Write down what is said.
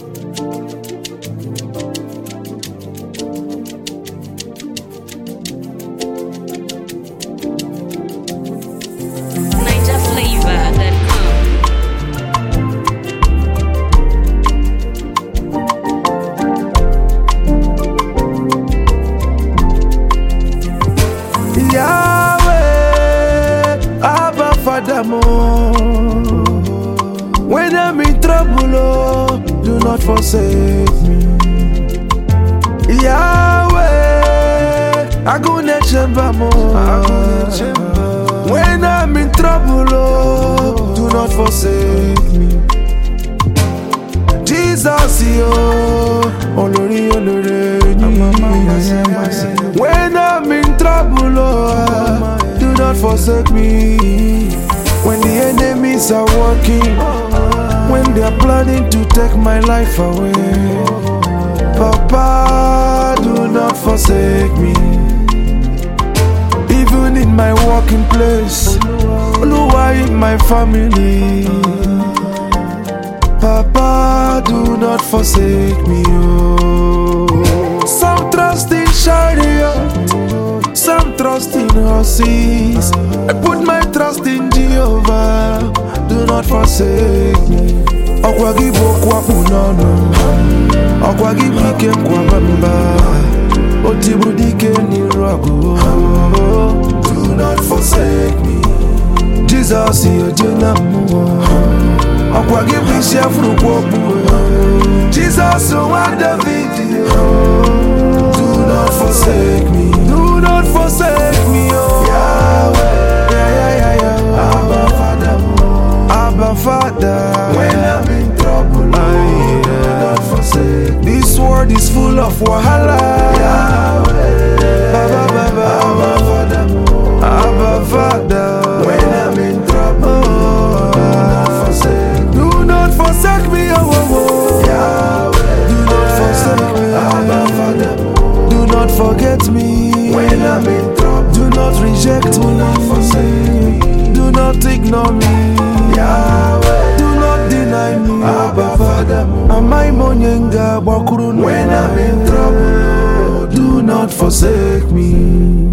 When I'm in trouble, oh, do not forsake me. Yahweh, Agune Chemba mo. When I'm in trouble, oh, do not forsake me. Jesus, yo, Olori, Olori, when I'm in trouble, oh, do not forsake me. When the enemies are working, when they are planning to take my life away, Papa, do not forsake me. Even in my working place, Oluwa in my family, Papa, do not forsake me. Oh. Some trust in chariot, some trust in horses. I put my trust in Jehovah. Do not forsake me. Okwagi bokwa punono, okwagi bike kwabamba, otibudike ni rago. Do not forsake me. Jesus yojena mu. Okwagi bishe frukopu. Jesus wa David. Do not forsake me. Do not forsake me, oh Yahweh. Abba Father, Abba Father. When I'm in trouble, do not forsake me. This world is full of wahala. Yahweh, Abba Father, Abba Father. When I'm in trouble, do not forsake me. Do not forsake me, oh Yahweh. Do not forsake me, Abba Father. Do not forget me when I'm in trouble. Do not reject me. Do not forsake me. Do not ignore me. Yahweh. Do not deny me. Abba Father. Amai monyenga bakuru. When I'm in trouble, do not forsake me.